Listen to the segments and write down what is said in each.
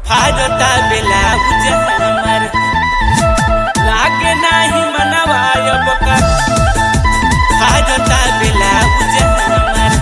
फाड़ता blouse हमर लागे नाही मनवा अब का फाड़ता ब्लाउज हमर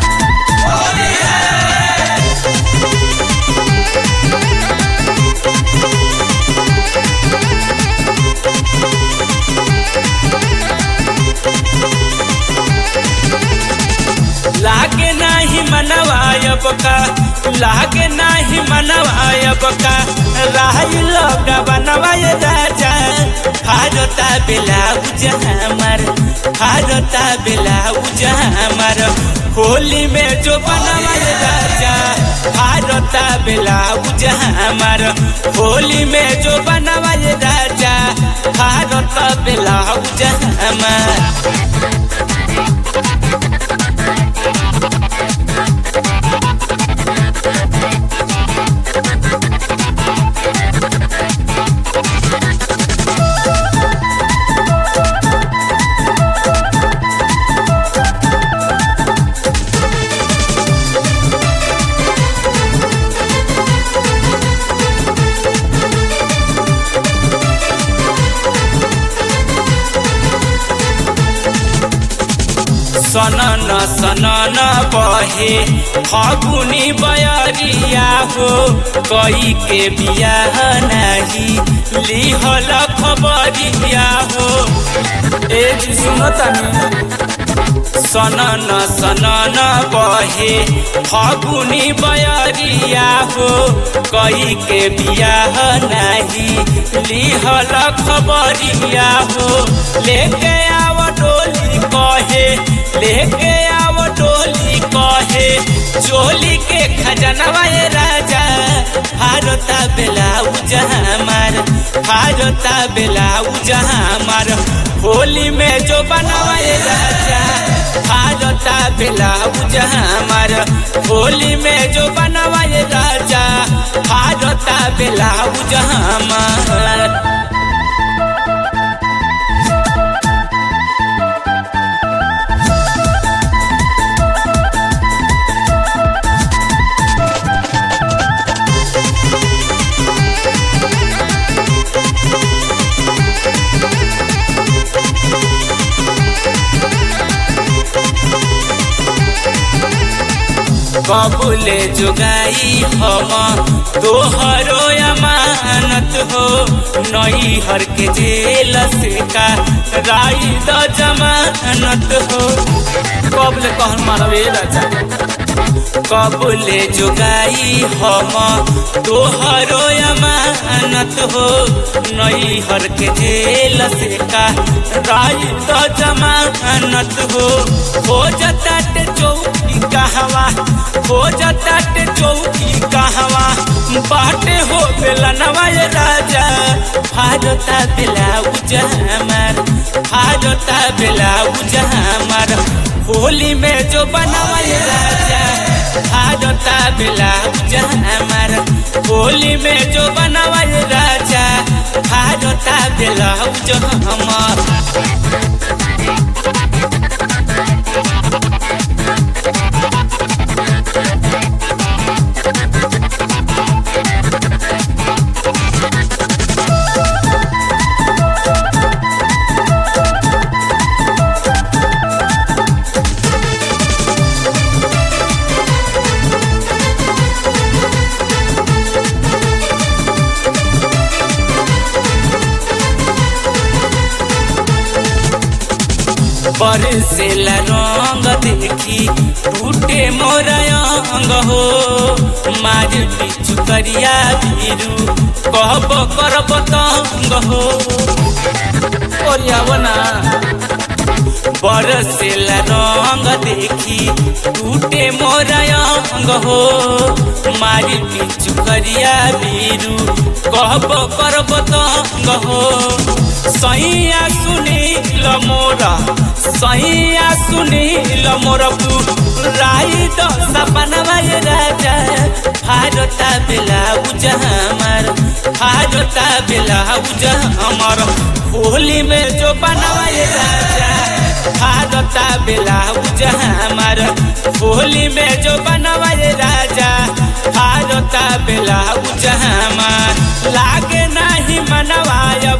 लागे नाही मनवा अब का लागे नाही मनवा अब का राही लगा बनवाए राजा फाड़ता ब्लाउज हमर फाड़ता ब्लाउज हमर होली में जो बनवाए राजा फाड़ता ब्लाउज हमर होली में जो बनवाए राजा फाड़ता ब्लाउज हमर सनन सनन बहे फगुनी बयरिया हो कई के बियाह नहीं लिहल खबरिया हो ए जी सुनतनी सनन सनन बहे फगुनी बयरिया हो कई के बियाह नहीं लिहल खबरिया हो लेके आव डोली कहे लेके आओ डोली कहे चोली के खजनवा राजा फाड़ता ब्लाउज हमार फाड़ता ब्लाउज हमार होली में जो बनवाए राजा फाड़ता ब्लाउज हमार होली में जो बनवाए राजा फाड़ता ब्लाउज हमार कबूले जुगाई हम तोहरो अमानत हो नई हर के जेल से का राई द जमानत हो कबूले कहन मारवे राजा कबूले जुगाई हम तोहरो अमानत हो नई हर के जेल से का राई द जमानत हो जाता चौकी कहवा हो जाता चौकी कहवा बाटे हो बेलनवा राजा फाड़ता ब्लाउज हमार फाड़ता ब्लाउज हमार होली में जो बनवाए राजा फाड़ता ब्लाउज हमार होली में जो बनवाए राजा फाड़ता ब्लाउज हमार बरसेला रंग देखी टूटे मोर अंग हो मार पिछु करिया भीरू कहब करब तंग हो ओरियावना बरसेला रंग देखी टूटे मोर अंग हो मार पिछु करिया भीरू कहब करब तंग हो सैया सुनील मोरा सैया सुनील मोर राई द सपनवा राजा फाड़ता ब्लाउज हमार फाड़ता ब्लाउज हमार होली में जो बनवाए राजा फाड़ता ब्लाउज हमार होली में जो बनवाए राजा फाड़ता ब्लाउज हमार।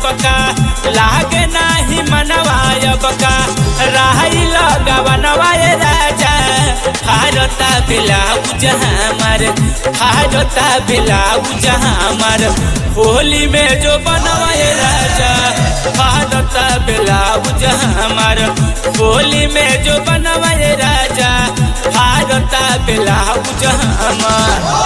का लागे नाही मनवायब का राही लगवनवा ये राजा भारता ब्लाउज हमार भारता ब्लाउज हमार होली में जो बनवाए राजा भारता ब्लाउज हमार होली में जो बनवाए राजा भारता ब्लाउज हमार।